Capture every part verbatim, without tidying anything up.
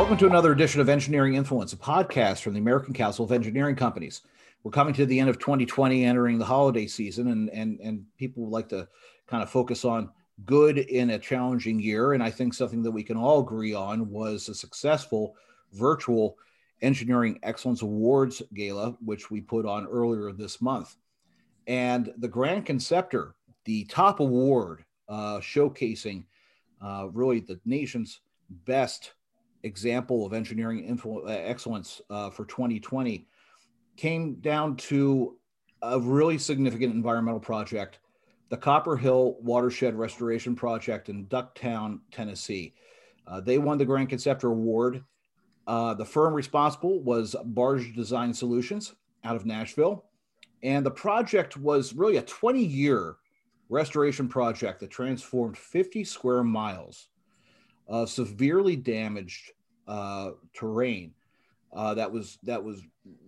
Welcome to another edition of Engineering Influence, a podcast from the American Council of Engineering Companies. We're coming to the end of twenty twenty, entering the holiday season, and, and, and people would like to kind of focus on good in a challenging year. And I think something that we can all agree on was a successful virtual Engineering Excellence Awards Gala, which we put on earlier this month. And the Grand Conceptor, the top award, uh, showcasing uh, really the nation's best example of engineering influ- excellence uh, for twenty twenty, came down to a really significant environmental project, the Copper Hill Watershed Restoration Project in Ducktown, Tennessee. Uh, they won the Grand Conceptor Award. Uh, the firm responsible was Barge Design Solutions out of Nashville. And the project was really a twenty-year restoration project that transformed fifty square miles of severely damaged uh, terrain. Uh, that was that was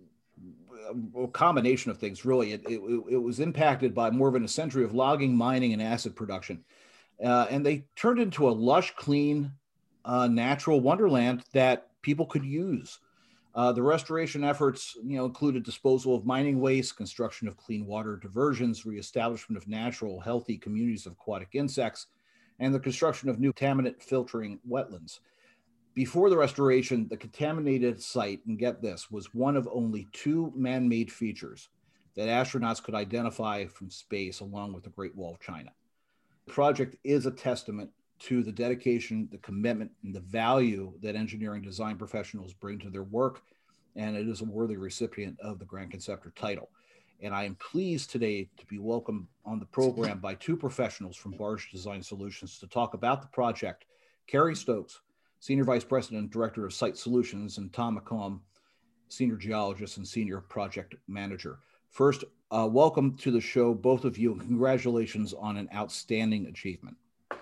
a combination of things, really. It, it, it was impacted by more than a century of logging, mining, and acid production. Uh, and they turned into a lush, clean, uh, natural wonderland that people could use. Uh, the restoration efforts, you know, included disposal of mining waste, construction of clean water diversions, reestablishment of natural, healthy communities of aquatic insects, and the construction of new contaminant filtering wetlands. Before the restoration, the contaminated site, and get this, was one of only two man-made features that astronauts could identify from space, along with the Great Wall of China. The project is a testament to the dedication, the commitment, and the value that engineering design professionals bring to their work, and it is a worthy recipient of the Grand Conceptor title. And I am pleased today to be welcomed on the program by two professionals from Barge Design Solutions to talk about the project: Carrie Stokes, Senior Vice President and Director of Site Solutions, and Tom McComb, Senior Geologist and Senior Project Manager. First, uh, welcome to the show, both of you, and congratulations on an outstanding achievement.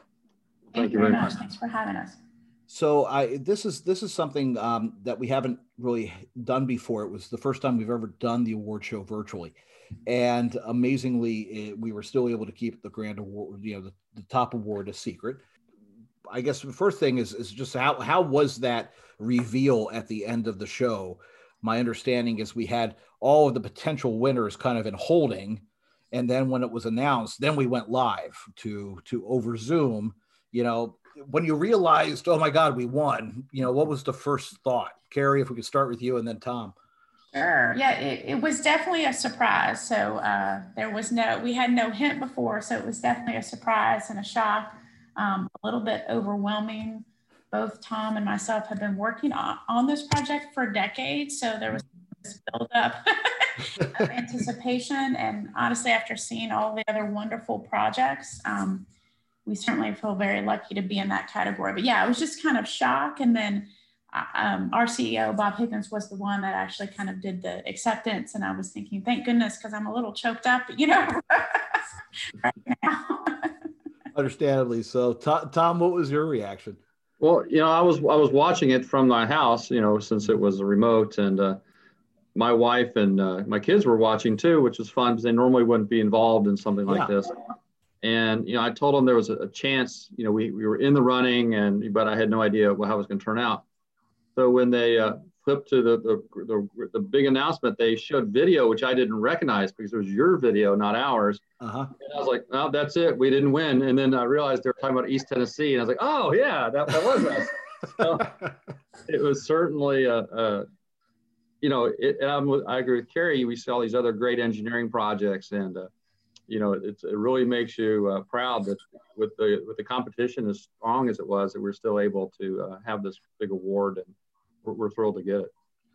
Thank you very much. Thanks for having us. So I, this is this is something um, that we haven't really done before. It was the first time we've ever done the award show virtually, and amazingly, it, we were still able to keep the grand award, you know, the, the top award, a secret. I guess the first thing is is just how how was that reveal at the end of the show? My understanding is we had all of the potential winners kind of in holding, and then when it was announced, then we went live to to over Zoom. You know, when you realized, oh my God, we won, you know, what was the first thought? Carrie, if we could start with you, and then Tom. Sure. Yeah, it, it was definitely a surprise. So uh, there was no, we had no hint before. So it was definitely a surprise and a shock, um, a little bit overwhelming. Both Tom and myself have been working on, on this project for decades. So there was this buildup of anticipation. And honestly, after seeing all the other wonderful projects, um, we certainly feel very lucky to be in that category. But yeah, it was just kind of shock. And then um, our C E O, Bob Higgins, was the one that actually kind of did the acceptance. And I was thinking, thank goodness, because I'm a little choked up, you know, right now. Understandably so. Tom, what was your reaction? Well, you know, I was I was watching it from my house, you know, since it was a remote, and uh, my wife and uh, my kids were watching too, which was fun because they normally wouldn't be involved in something like yeah. this. And, you know, I told them there was a, a chance, you know, we, we were in the running, and but I had no idea how it was going to turn out. So when they uh, flipped to the, the, the, the big announcement, they showed video, which I didn't recognize because it was your video, not ours. Uh-huh. And I was like, oh, that's it. We didn't win. And then I realized they were talking about East Tennessee. And I was like, oh, yeah, that, that was us. So it was certainly, a, a you know, it, and I'm, I agree with Carrie. We saw these other great engineering projects, and uh, you know, it's, it really makes you uh, proud that with the with the competition as strong as it was, that we're still able to uh, have this big award, and we're, we're thrilled to get it.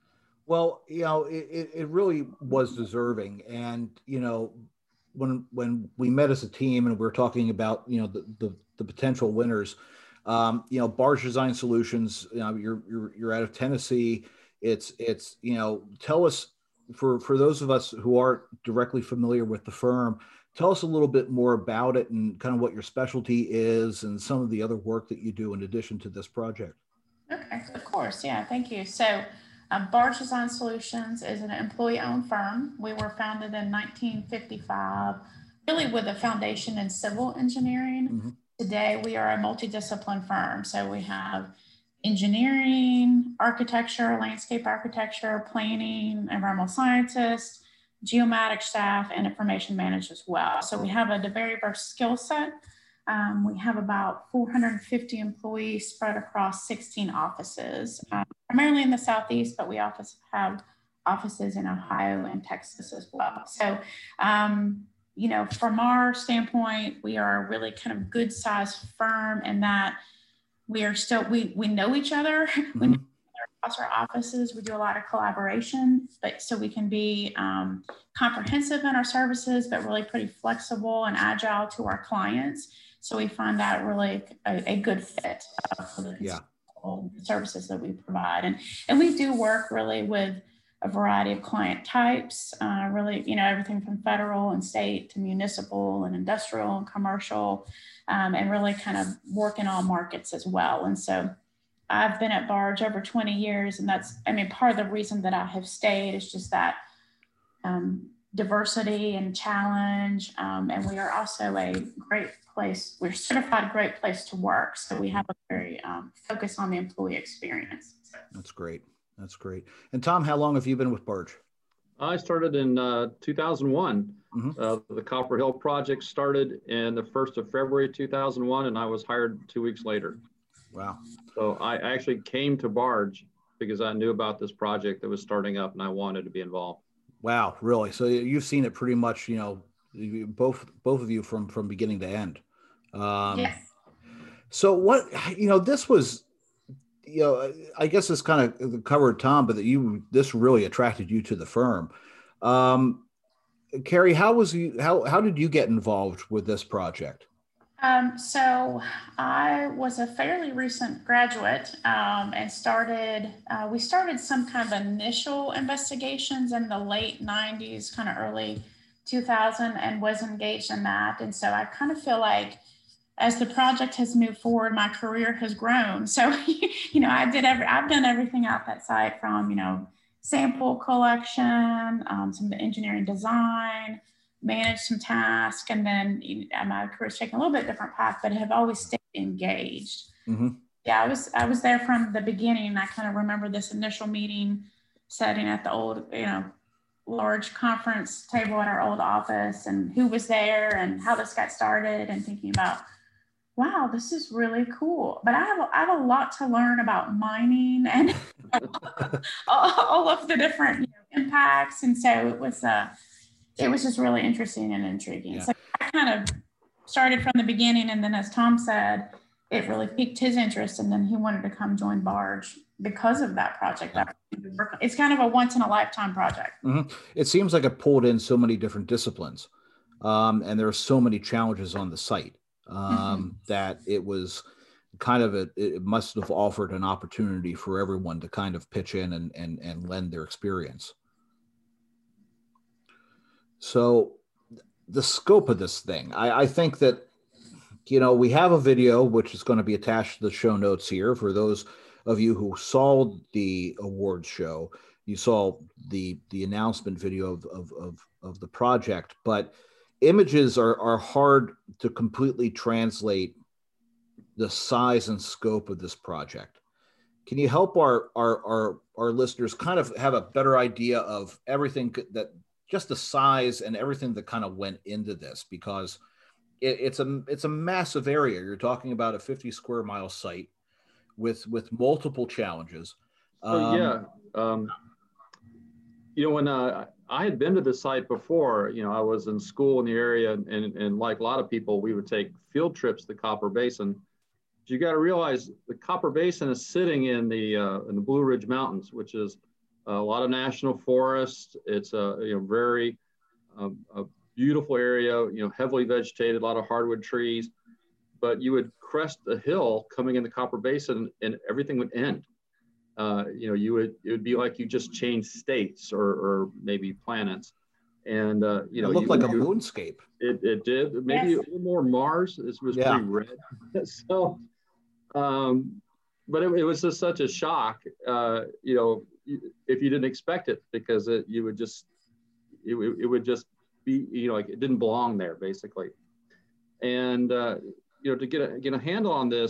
Well, you know, it, it really was deserving. And, you know, when when we met as a team and we we're talking about, you know, the, the, the potential winners, um, you know, Barge Design Solutions, you know, you're, you're, you're out of Tennessee. It's, it's, you know, tell us, for, for those of us who aren't directly familiar with the firm, tell us a little bit more about it and kind of what your specialty is and some of the other work that you do in addition to this project. Okay, of course. Yeah, thank you. So uh, Barge Design Solutions is an employee-owned firm. We were founded in nineteen fifty-five, really with a foundation in civil engineering. Mm-hmm. Today, we are a multidiscipline firm. So we have engineering, architecture, landscape architecture, planning, environmental scientists, geomatics staff, and information managers as well. So we have a very diverse skill set. Um, we have about four hundred fifty employees spread across sixteen offices, uh, primarily in the Southeast, but we also have offices in Ohio and Texas as well. So, um, you know, from our standpoint, we are a really kind of good sized firm in that we are still, we, we know each other. Mm-hmm. We know each other across our offices. We do a lot of collaboration, but so we can be um, comprehensive in our services, but really pretty flexible and agile to our clients. So we find that really a, a good fit uh, for the yeah. services that we provide. And, and we do work really with a variety of client types, uh, really, you know, everything from federal and state to municipal and industrial and commercial, um, and really kind of work in all markets as well. And so I've been at Barge over twenty years, and that's, I mean, part of the reason that I have stayed is just that um, diversity and challenge. Um, and we are also a great place, we're certified great place to work. So we have a very um, focus on the employee experience. That's great. That's great. And Tom, how long have you been with Barge? I started in uh, two thousand one. Mm-hmm. uh, the Copper Hill project started in the first of February two thousand one, and I was hired two weeks later. Wow. So I actually came to Barge because I knew about this project that was starting up and I wanted to be involved. Wow, really? So you've seen it pretty much, you know, both both of you from from beginning to end. Um, yes. So what, you know, this was, you know, I guess this kind of covered Tom, but that you, this really attracted you to the firm. Um, Carrie, how was you, how, how did you get involved with this project? Um, so I was a fairly recent graduate um, and started, uh, we started some kind of initial investigations in the late nineties, kind of early two thousand, and was engaged in that. And so I kind of feel like as the project has moved forward, my career has grown. So, you know, I did every, I've done everything out that site from, you know, sample collection, um, some of the engineering design, managed some tasks, and then you know, my career's taken a little bit different path, but have always stayed engaged. Mm-hmm. Yeah, I was I was there from the beginning. I kind of remember this initial meeting setting at the old, you know, large conference table at our old office, and who was there and how this got started, and thinking about, wow, this is really cool. But I have a, I have a lot to learn about mining and all of the different you know, impacts, and so it was uh, it was just really interesting and intriguing. Yeah. So I kind of started from the beginning, and then as Tom said, it really piqued his interest, and then he wanted to come join Barge because of that project. That it's kind of a once in a lifetime project. Mm-hmm. It seems like it pulled in so many different disciplines, um, and there are so many challenges on the site um, mm-hmm. that it was kind of a, it must have offered an opportunity for everyone to kind of pitch in and and and lend their experience. So the scope of this thing, I, I think that, you know, we have a video which is going to be attached to the show notes here. For those of you who saw the awards show, you saw the the announcement video of of of, of the project, but images are, are hard to completely translate the size and scope of this project. Can you help our our our, our listeners kind of have a better idea of everything that, just the size and everything that kind of went into this, because it, it's a it's a massive area. You're talking about a fifty square mile site with with multiple challenges. Um, so yeah, um, you know, when uh, I had been to the site before, you know, I was in school in the area, and, and like a lot of people, we would take field trips to the Copper Basin. But you got to realize the Copper Basin is sitting in the uh, in the Blue Ridge Mountains, which is a lot of national forests. It's a you know very um, a beautiful area, you know, heavily vegetated, a lot of hardwood trees. But you would crest the hill coming in the Copper Basin, and everything would end. Uh, you know, you would it would be like you just changed states or or maybe planets, and uh, you know, it looked you, like a you, moonscape. It it did maybe yes. a little more Mars. This was yeah. pretty red. so, um, but it, it was just such a shock. Uh, you know. If you didn't expect it, because it, you would just, it, it would just be, you know, like it didn't belong there basically. And, uh, you know, to get a, get a handle on this,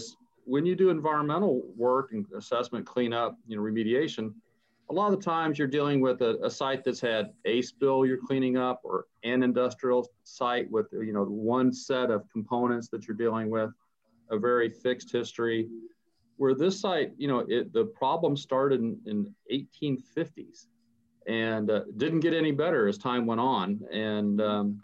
when you do environmental work and assessment, cleanup, you know, remediation, a lot of the times you're dealing with a, a site that's had a spill you're cleaning up, or an industrial site with, you know, one set of components that you're dealing with, a very fixed history. Where this site, you know, it, the problem started in, in eighteen fifties and uh, didn't get any better as time went on. And um,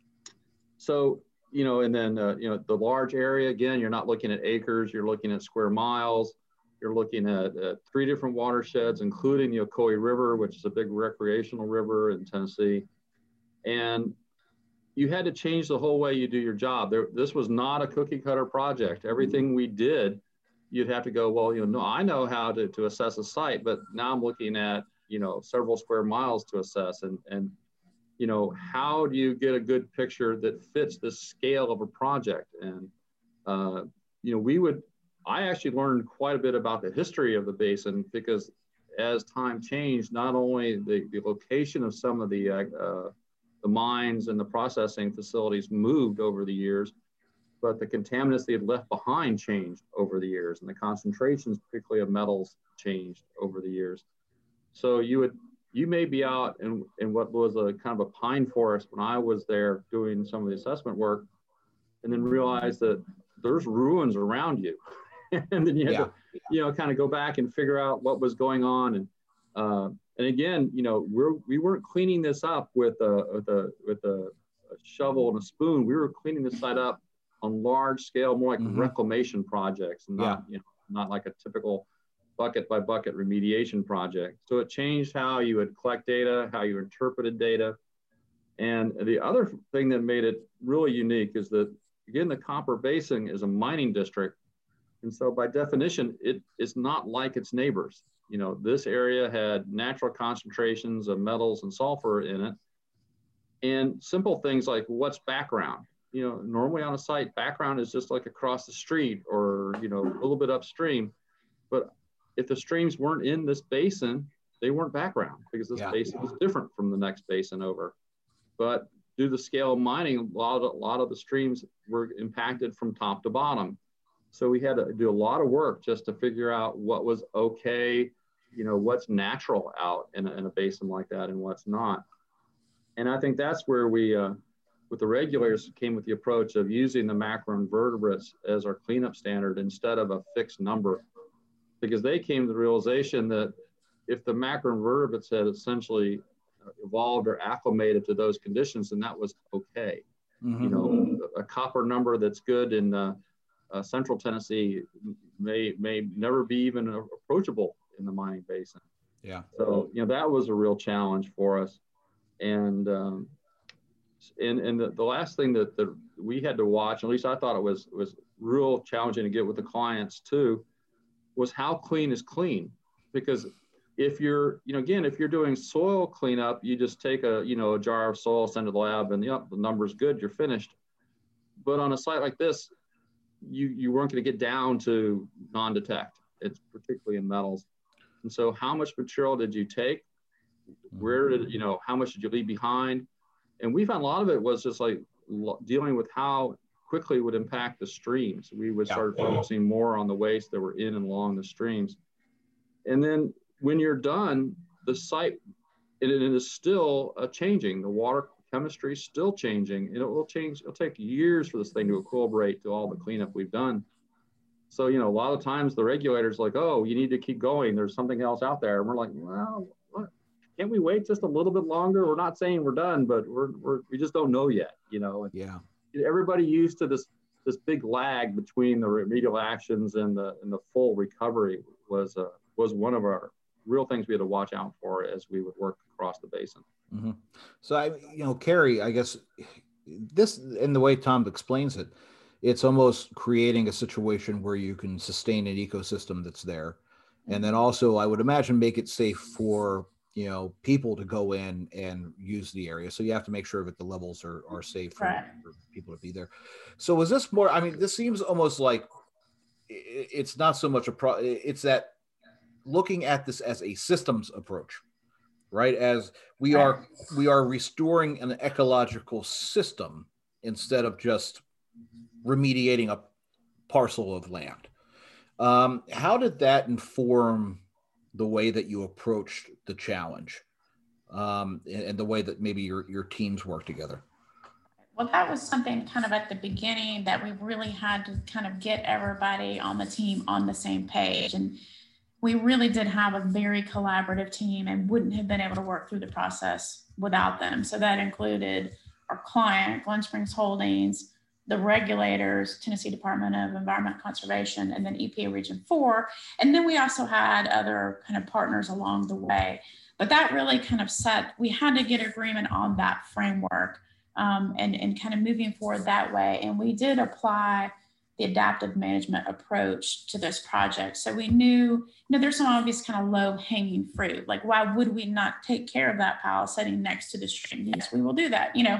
so, you know, and then, uh, you know, the large area, again, you're not looking at acres, you're looking at square miles. You're looking at uh, three different watersheds, including the Ocoee River, which is a big recreational river in Tennessee. And you had to change the whole way you do your job. There, this was not a cookie cutter project. Everything we did, you'd have to go, well, you know, no, I know how to, to assess a site, but now I'm looking at, you know, several square miles to assess. And, and, you know, how do you get a good picture that fits the scale of a project? And, uh, you know, we would, I actually learned quite a bit about the history of the basin, because as time changed, not only the, the location of some of the, uh, uh, the mines and the processing facilities moved over the years, but the contaminants they had left behind changed over the years, and the concentrations, particularly of metals, changed over the years. So you would, you may be out in, in what was a kind of a pine forest when I was there doing some of the assessment work, and then realize that there's ruins around you. And then you had yeah. to, you know, kind of go back and figure out what was going on. And uh, and again, you know, we're we weren't cleaning this up with a with a with a, a shovel and a spoon. We were cleaning this site up on large scale, more like mm-hmm. reclamation projects, and not yeah. you know not like a typical bucket by bucket remediation project. So it changed how you would collect data, how you interpreted data. And the other thing that made it really unique is that, again, the Copper Basin is a mining district. And so by definition, it is not like its neighbors. You know, this area had natural concentrations of metals and sulfur in it. And simple things like, what's background? You know, normally on a site, background is just like across the street or, you know, a little bit upstream. But if the streams weren't in this basin, they weren't background, because this yeah. basin was different from the next basin over. But due to the scale of mining, a lot of, a lot of the streams were impacted from top to bottom. So we had to do a lot of work just to figure out what was okay, you know, what's natural out in a, in a basin like that and what's not. And I think that's where we, uh, with the regulators, came with the approach of using the macroinvertebrates as our cleanup standard instead of a fixed number, because they came to the realization that if the macroinvertebrates had essentially evolved or acclimated to those conditions, then that was okay. Mm-hmm. You know, a copper number that's good in uh, Uh, central Tennessee may may never be even approachable in the mining basin. Yeah. So, you know, that was a real challenge for us. And um, and and the, the last thing that, that we had to watch, at least I thought it was was real challenging to get with the clients too, was how clean is clean. Because if you're, you know, again, if you're doing soil cleanup, you just take a, you know, a jar of soil, send it to the lab, and yep, the number's good, you're finished. But on a site like this, you you weren't going to get down to non-detect. It's particularly in metals. And so how much material did you take? Where did, you know, how much did you leave behind? And we found a lot of it was just like dealing with how quickly it would impact the streams. We would start yeah. focusing more on the waste that were in and along the streams. And then when you're done, the site, it, it is still uh, changing. The water chemistry is still changing, and it will change. It'll take years for this thing to equilibrate to all the cleanup we've done. So, you know, a lot of times the regulators like, oh, you need to keep going. There's something else out there. And we're like, well, what? Can't we wait just a little bit longer? We're not saying we're done, but we're, we're we just don't know yet, you know. And yeah. Everybody used to this this big lag between the remedial actions and the and the full recovery was uh, was one of our real things we had to watch out for as we would work across the basin. Mm-hmm. So I, you know, Kerry, I guess this, in the way Tom explains it, it's almost creating a situation where you can sustain an ecosystem that's there, and then also I would imagine make it safe for, you know, people to go in and use the area. So you have to make sure that the levels are, are safe for, right. for people to be there. So was this more, I mean, this seems almost like it's not so much a pro, it's that looking at this as a systems approach, right? As we right. are, we are restoring an ecological system instead of just remediating a parcel of land. Um, how did that inform the way that you approached the challenge, um, and, and the way that maybe your, your teams work together? Well, that was something kind of at the beginning that we really had to kind of get everybody on the team on the same page. And we really did have a very collaborative team and wouldn't have been able to work through the process without them. So that included our client, Glen Springs Holdings, the regulators, Tennessee Department of Environmental Conservation, and then E P A Region four. And then we also had other kind of partners along the way. But that really kind of set, we had to get agreement on that framework, um, and, and kind of moving forward that way. And we did apply the adaptive management approach to this project. So we knew, you know, there's some obvious kind of low hanging fruit. Like, why would we not take care of that pile sitting next to the stream? Yes, we will do that. You know,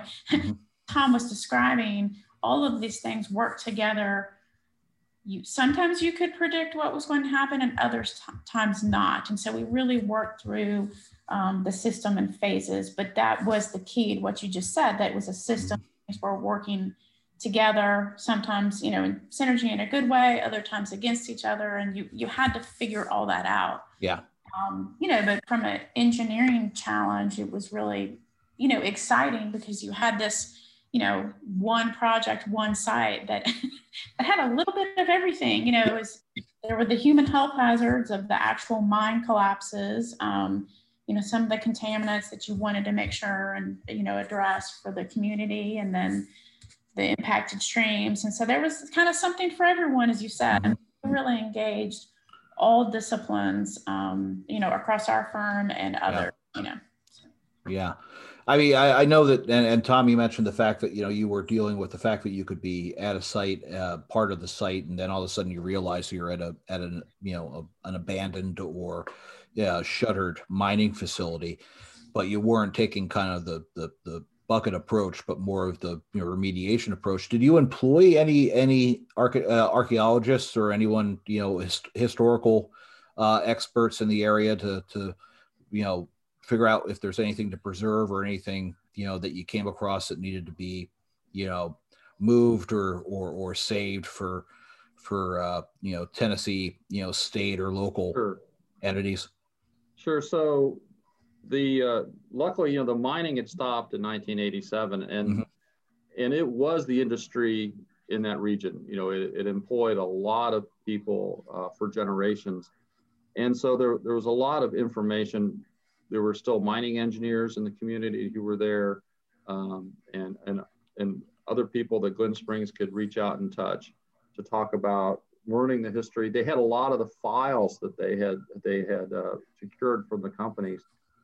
Tom was describing all of these things work together. You, sometimes you could predict what was going to happen and other times not. And so we really worked through um, the system in phases, but that was the key to what you just said, that was a system were working together, sometimes, you know, in synergy in a good way, other times against each other. And you, you had to figure all that out. Yeah. Um, you know, but from an engineering challenge, it was really, you know, exciting because you had this, you know, one project, one site that, that had a little bit of everything. You know, it was, there were the human health hazards of the actual mine collapses, um, you know, some of the contaminants that you wanted to make sure and, you know, address for the community, and then the impacted streams. And so there was kind of something for everyone, as you said. And we really engaged all disciplines, um, you know, across our firm and other, yeah. you know. Yeah. I mean, I, I know that, and, and Tom, you mentioned the fact that, you know, you were dealing with the fact that you could be at a site, uh, part of the site, and then all of a sudden you realize you're at a, at an, you know, a, an abandoned or yeah, shuttered mining facility, but you weren't taking kind of the, the, the bucket approach, but more of the, you know, remediation approach. Did you employ any, any arche- uh, archaeologists or anyone, you know, his, historical uh, experts in the area to, to, you know, figure out if there's anything to preserve or anything, you know, that you came across that needed to be, you know, moved or, or, or saved for, for, uh, you know, Tennessee, you know, state or local Sure. entities? Sure. So the, uh, luckily, you know, the mining had stopped in nineteen eighty-seven, and, mm-hmm. and it was the industry in that region. You know, it, it employed a lot of people uh, for generations. And so there, there was a lot of information. There were still mining engineers in the community who were there, um, and, and, and other people that Glen Springs could reach out and touch to talk about learning the history. They had a lot of the files that they had, they had uh, secured from the companies,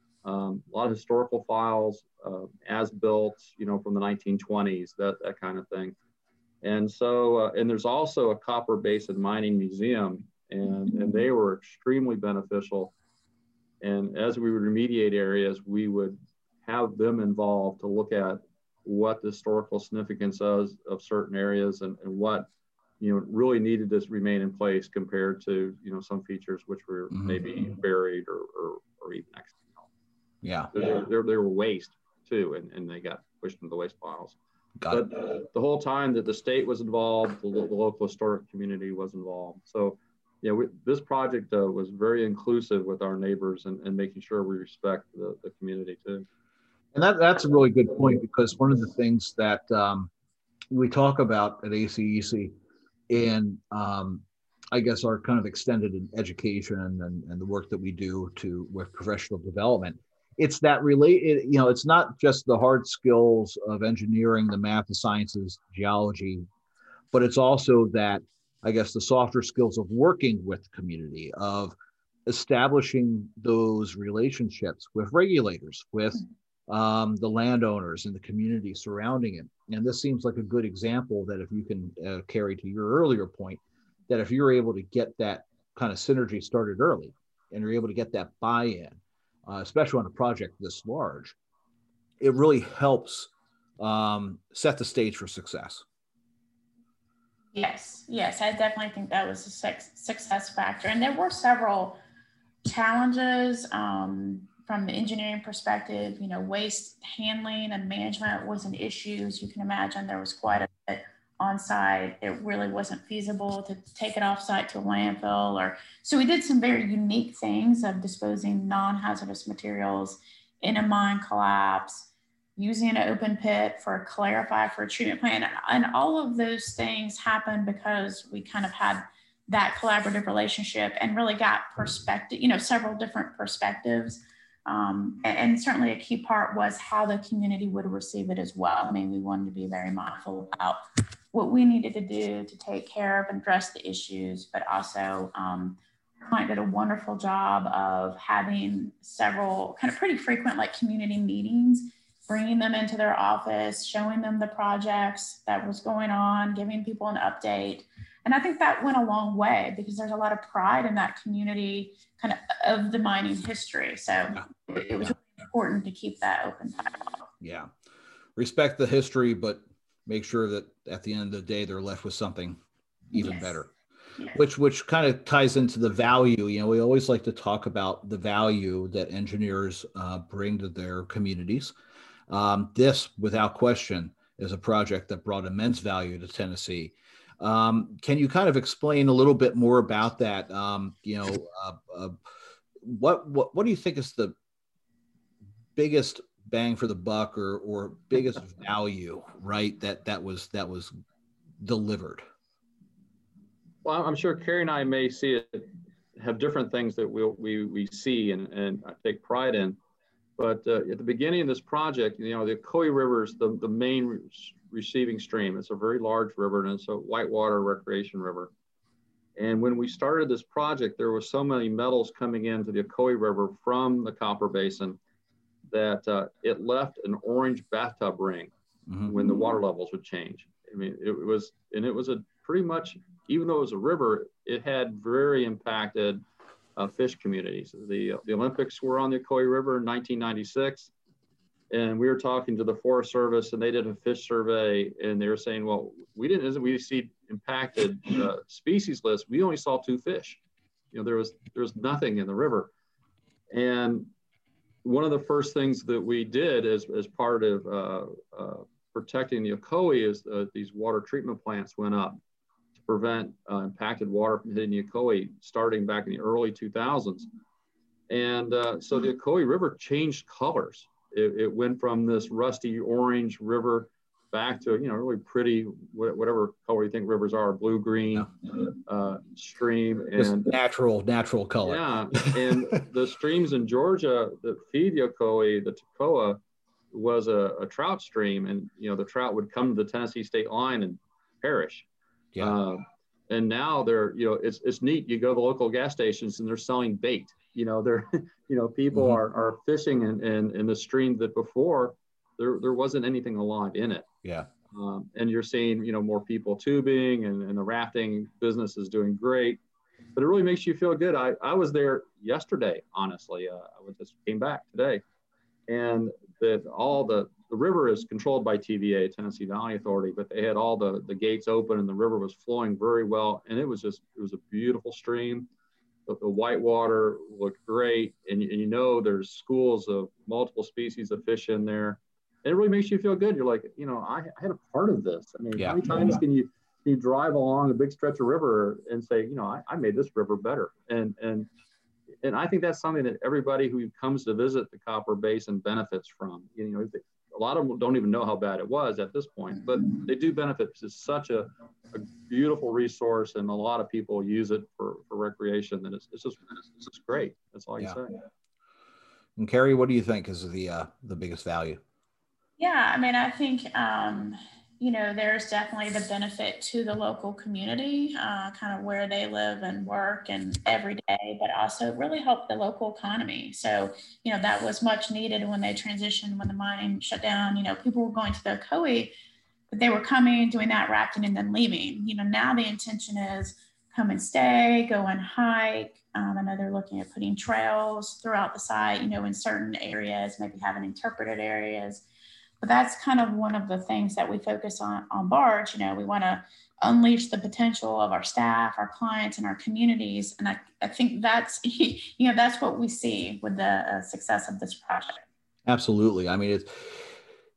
um, a lot of historical files, uh, as built, you know, from the nineteen twenties, that, that kind of thing. And so, uh, and there's also a Copper Basin Mining Museum, and, and they were extremely beneficial. And as we would remediate areas, we would have them involved to look at what the historical significance is of certain areas, and, and what, you know, really needed to remain in place compared to, you know, some features which were mm-hmm. maybe buried or, or, or even accidental. Yeah. They, they, they were waste too, and, and they got pushed into the waste piles. Got but it. The whole time that the state was involved, the, the local historic community was involved. So, yeah, we, this project uh, was very inclusive with our neighbors, and, and making sure we respect the, the community too. And that, that's a really good point, because one of the things that um, we talk about at A C E C, and um, I guess our kind of extended education and, and the work that we do to with professional development, it's that relate, it, you know, it's not just the hard skills of engineering, the math, the sciences, geology, but it's also that, I guess, the softer skills of working with the community, of establishing those relationships with regulators, with um, the landowners and the community surrounding it. And this seems like a good example that if you can uh, carry to your earlier point, that if you're able to get that kind of synergy started early, and you're able to get that buy-in, uh, especially on a project this large, it really helps um, set the stage for success. Yes, yes, I definitely think that was a success factor. And there were several challenges um, from the engineering perspective. You know, waste handling and management was an issue. As you can imagine, there was quite a bit on site. It really wasn't feasible to take it off site to a landfill, or so we did some very unique things of disposing non-hazardous materials in a mine collapse, using an open pit for clarify for a treatment plant. And all of those things happened because we kind of had that collaborative relationship and really got perspective, you know, several different perspectives. Um, and, and certainly a key part was how the community would receive it as well. I mean, we wanted to be very mindful about what we needed to do to take care of and address the issues, but also um, client did a wonderful job of having several kind of pretty frequent like community meetings, bringing them into their office, showing them the projects that was going on, giving people an update. And I think that went a long way because there's a lot of pride in that community kind of of the mining history. So yeah. it, it was yeah. really important to keep that open dialogue. Yeah. Respect the history, but make sure that at the end of the day, they're left with something even yes. better, yes. which, which kind of ties into the value. You know, we always like to talk about the value that engineers uh, bring to their communities. Um, this, without question, is a project that brought immense value to Tennessee. Um, can you kind of explain a little bit more about that? Um, you know, uh, uh, what, what, what do you think is the biggest bang for the buck or, or biggest value, right? That, that was, that was delivered. Well, I'm sure Carrie and I may see it, have different things that we'll, we, we see and, and take pride in. But uh, at the beginning of this project, you know, the Ocoee River is the, the main re receiving stream. It's a very large river, and it's a whitewater recreation river. And when we started this project, there was so many metals coming into the Ocoee River from the Copper Basin that uh, it left an orange bathtub ring mm-hmm. when the water levels would change. I mean, it was, and it was a pretty much, even though it was a river, it had very impacted Uh, fish communities. The, the Olympics were on the Ocoee River in nineteen ninety-six, and we were talking to the Forest Service, and they did a fish survey, and they were saying, well, we didn't we see impacted uh, species list. We only saw two fish. You know, there was there was nothing in the river. And one of the first things that we did as, as part of uh, uh, protecting the Ocoee is uh, these water treatment plants went up prevent uh, impacted water from hitting the Ocoee starting back in the early two thousands. And uh, so the Ocoee River changed colors. It, it went from this rusty orange river back to, you know, really pretty, whatever color you think rivers are, blue, green yeah. uh, stream. And just natural, natural color. Yeah, and the streams in Georgia that feed the Ocoee, the Toccoa, was a, a trout stream. And, you know, the trout would come to the Tennessee state line and perish. Yeah. Uh, and now they're, you know, it's, it's neat. You go to the local gas stations and they're selling bait. You know, they're, you know, people mm-hmm. are, are fishing in, in, in the stream that before there, there wasn't anything alive in it. Yeah. Um, and you're seeing, you know, more people tubing and, and the rafting business is doing great, but it really makes you feel good. I, I was there yesterday, honestly. Uh, I just came back today, and that all the, the river is controlled by T V A, Tennessee Valley Authority, but they had all the, the gates open and the river was flowing very well. And it was just, it was a beautiful stream. The, the white water looked great. And, and you know, there's schools of multiple species of fish in there. And it really makes you feel good. You're like, you know, I, I had a part of this. I mean, yeah. how many times can you, can you drive along a big stretch of river and say, you know, I, I made this river better. And, and, and I think that's something that everybody who comes to visit the Copper Basin benefits from. You know, they, a lot of them don't even know how bad it was at this point, but they do benefit because it's such a, a beautiful resource, and a lot of people use it for, for recreation. And it's, it's just it's just great. That's all you yeah. say. And Carrie, what do you think is the uh, the biggest value? Yeah, I mean, I think um, you know, there's definitely the benefit to the local community, uh, kind of where they live and work and every day, but also really help the local economy. So, you know, that was much needed when they transitioned, when the mine shut down. You know, people were going to the Ocoee, but they were coming, doing that rafting, and then leaving. You know, now the intention is come and stay, go and hike. Um, I know they're looking at putting trails throughout the site, you know, in certain areas, maybe having interpreted areas. But that's kind of one of the things that we focus on on Barge. You know, we want to unleash the potential of our staff, our clients, and our communities. And I, I think that's, you know, that's what we see with the uh, success of this project. Absolutely. I mean, it's,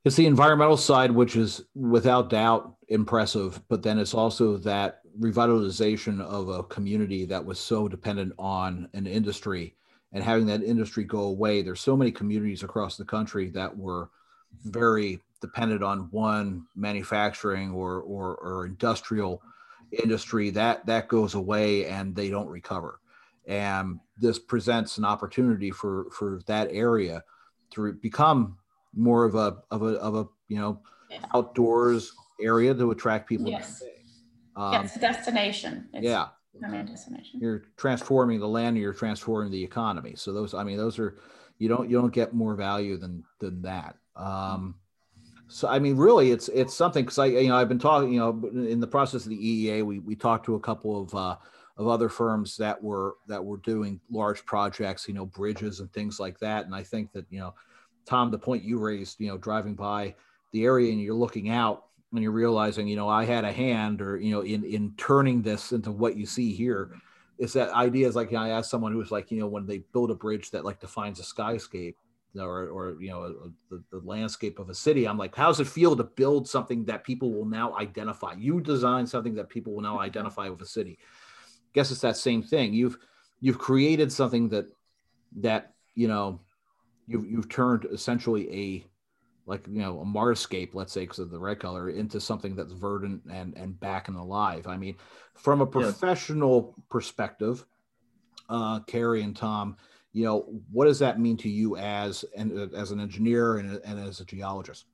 It's the environmental side, which is without doubt impressive, but then it's also that revitalization of a community that was so dependent on an industry, and having that industry go away. There's so many communities across the country that were very dependent on one manufacturing or, or, or industrial industry that that goes away and they don't recover. And this presents an opportunity for, for that area to become more of a, of a, of a, you know, Yes. outdoors area to attract people. Yes. Um, Yes, destination. It's yeah. becoming a destination. You're transforming the land, you're transforming the economy. So those, I mean, those are, you don't, you don't get more value than, than that. Um, so, I mean, really it's, it's something, cause I, you know, I've been talking, you know, in the process of the E E A, we, we talked to a couple of, uh, of other firms that were, that were doing large projects, you know, bridges and things like that. And I think that, you know, Tom, the point you raised, you know, driving by the area and you're looking out and you're realizing, you know, I had a hand, or, you know, in, in turning this into what you see here, is that idea is like, you know, I asked someone who was like, you know, when they build a bridge that like defines a skyscape, or, or, you know, the, the landscape of a city, I'm like, how does it feel to build something that people will now identify? You design something that people will now identify with a city. Guess it's that same thing. You've, you've created something that, that, you know, you've, you've turned essentially a, like, you know, a Marscape, let's say, because of the red color, into something that's verdant and, and back and alive. I mean, from a professional yes. perspective, uh, Carrie and Tom, you know, what does that mean to you as an, as an engineer and, and as a geologist?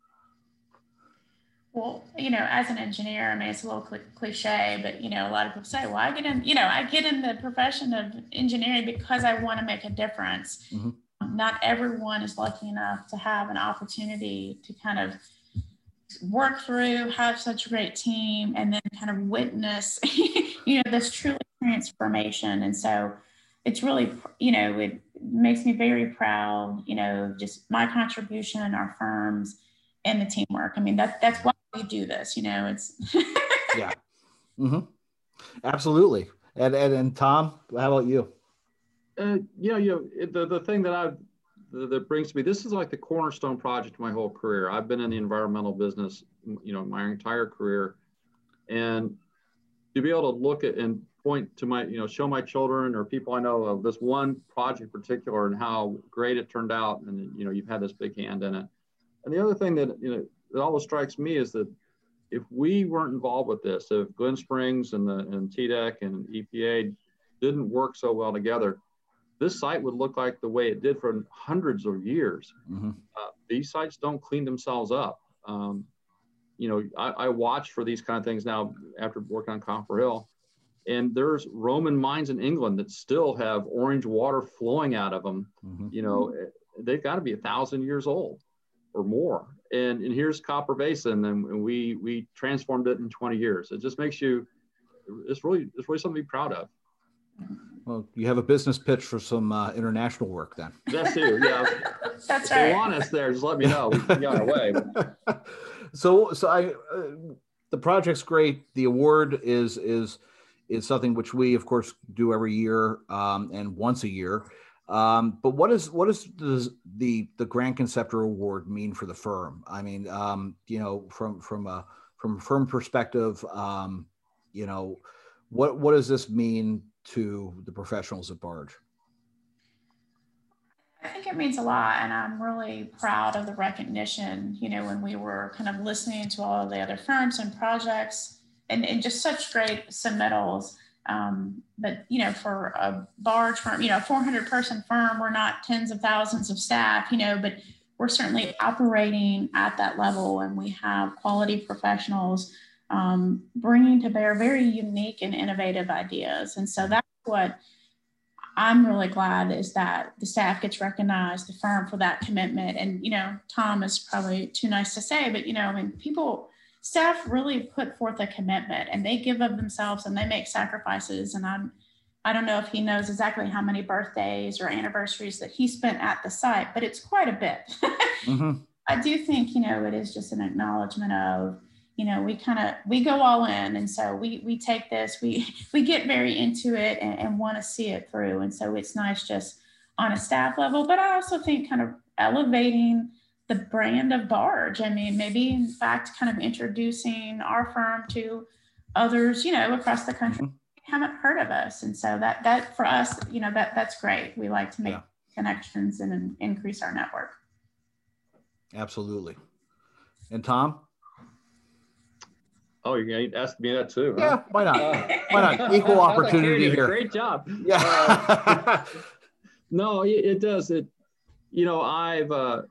Well, you know, as an engineer, I mean, it's a little cl- cliche, but, you know, a lot of people say, well, I get in, you know, I get in the profession of engineering because I want to make a difference. Mm-hmm. Not everyone is lucky enough to have an opportunity to kind of work through, have such a great team, and then kind of witness, you know, this truly transformation. And so it's really, you know, it makes me very proud, you know, just my contribution, our firms, and the teamwork. I mean, that, that's why we do this, you know, it's. Yeah. Mm-hmm. Absolutely. And, and, and Tom, how about you? Uh, you know, you know, the, the thing that I that brings me, this is like the cornerstone project of my whole career. I've been in the environmental business, you know, my entire career, and to be able to look at and point to my, you know, show my children or people I know of this one project in particular and how great it turned out, and you know, you've had this big hand in it. And the other thing that, you know, that always strikes me is that if we weren't involved with this, if Glen Springs and the and T D E C and E P A didn't work so well together, this site would look like the way it did for hundreds of years. Mm-hmm. Uh, these sites don't clean themselves up. Um, you know, I, I watch for these kind of things now after working on Copper Hill, and there's Roman mines in England that still have orange water flowing out of them. Mm-hmm. You know, they've got to be a thousand years old or more. And, and here's Copper Basin, and, and we we transformed it in twenty years. It just makes you, it's really, it's really something to be proud of. Well, you have a business pitch for some uh, international work then. That's too, yeah. That's if right. If you want us there, just let me know. We can get our way. so, so I, uh, the project's great. The award is is is something which we, of course, do every year um, and once a year. Um, but what is what is does the the Grand Conceptor Award mean for the firm? I mean, um, you know, from from a from a firm perspective, um, you know, what what does this mean to the professionals at Barge? I think it means a lot, and I'm really proud of the recognition, you know, when we were kind of listening to all of the other firms and projects and, and just such great submittals. Um, but, you know, for a Barge firm, you know, a four hundred person firm, we're not tens of thousands of staff, you know, but we're certainly operating at that level, and we have quality professionals um, bringing to bear very unique and innovative ideas. And so that's what I'm really glad is that the staff gets recognized, the firm, for that commitment. And, you know, Tom is probably too nice to say, but, you know, I mean, people, staff really put forth a commitment, and they give of themselves and they make sacrifices. And I'm, I don't know if he knows exactly how many birthdays or anniversaries that he spent at the site, but it's quite a bit. Mm-hmm. I do think, you know, it is just an acknowledgement of, you know, we kind of, we go all in. And so we, we take this, we, we get very into it and, and want to see it through. And so it's nice just on a staff level, but I also think kind of elevating the brand of Barge. I mean, maybe in fact, kind of introducing our firm to others, you know, across the country mm-hmm. haven't heard of us. And so that, that for us, you know, that that's great. We like to make yeah. connections and, and increase our network. Absolutely. And Tom? Oh, you're going to ask me that too? Yeah, huh? why not? Uh, why not? Equal opportunity here. Great job. Yeah. uh, no, it, it does. It, you know, I've, uh,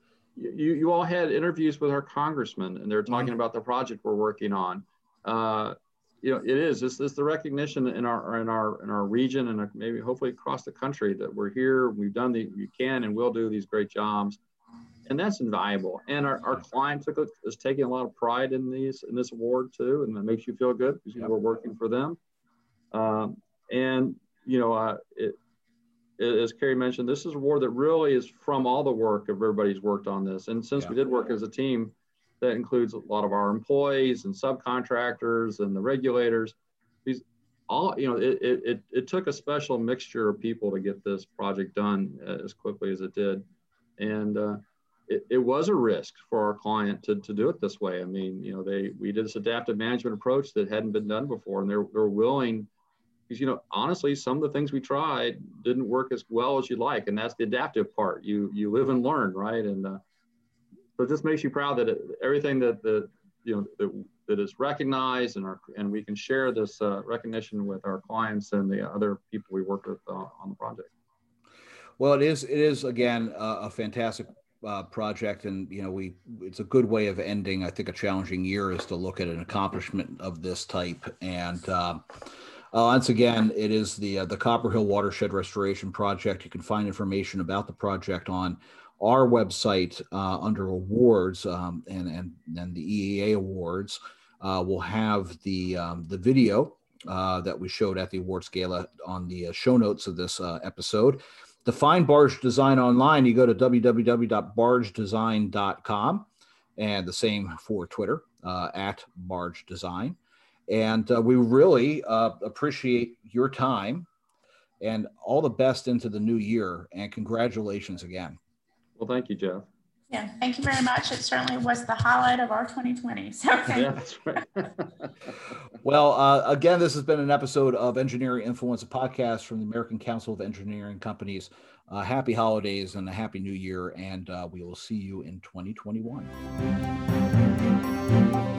you, you all had interviews with our congressman, and they're talking mm-hmm. about the project we're working on. Uh, you know, it is, it's, it's the recognition in our, in our, in our region, and maybe hopefully across the country, that we're here, we've done the, we can and will do these great jobs. And that's invaluable. And our, our client took, is taking a lot of pride in these, in this award too. And that makes you feel good because you know, we're working for them. Um, and, you know, uh, it, it, as Carrie mentioned, this is a award that really is from all the work of everybody's worked on this. And since yeah. we did work as a team, that includes a lot of our employees and subcontractors and the regulators. These all, you know, it, it, it, it took a special mixture of people to get this project done as quickly as it did. And, uh, It, it was a risk for our client to, to do it this way. I mean, you know, they we did this adaptive management approach that hadn't been done before, and they're they're willing, because, you know, honestly, some of the things we tried didn't work as well as you'd like, and that's the adaptive part. You you live and learn, right? And uh, so it just makes you proud that it, everything that the you know that, that is recognized, and our and we can share this uh, recognition with our clients and the other people we work with uh, on the project. Well, it is it is again uh, a fantastic Uh, project, and you know we it's a good way of ending I think a challenging year is to look at an accomplishment of this type. And uh, uh, once again, it is the uh, the Copper Hill Watershed Restoration Project. You can find information about the project on our website uh, under awards, um, and and and the E A A awards uh, will have the um, the video uh, that we showed at the awards gala on the uh, show notes of this uh, episode. To find Barge Design online, you go to w w w dot barge design dot com, and the same for Twitter, uh, at Barge Design. And uh, we really uh, appreciate your time, and all the best into the new year, and congratulations again. Well, thank you, Jeff. Yeah, thank you very much. It certainly was the highlight of our twenty twenty. So yeah, that's right. Well, uh, again, this has been an episode of Engineering Influence, a podcast from the American Council of Engineering Companies. Uh, happy holidays and a happy new year, and uh, we will see you in twenty twenty-one.